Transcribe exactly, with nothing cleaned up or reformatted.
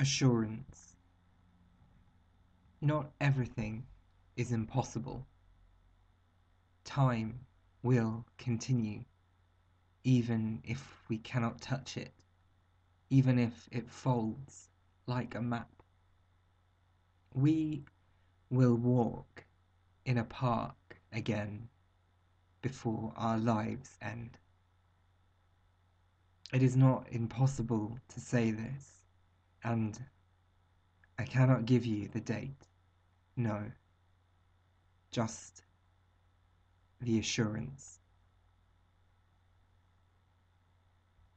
Assurance. Not everything is impossible. Time will continue, even if we cannot touch it, even if it folds like a map. We will walk in a park again before our lives end. It is not impossible to say this, and I cannot give you the date. No, just the assurance.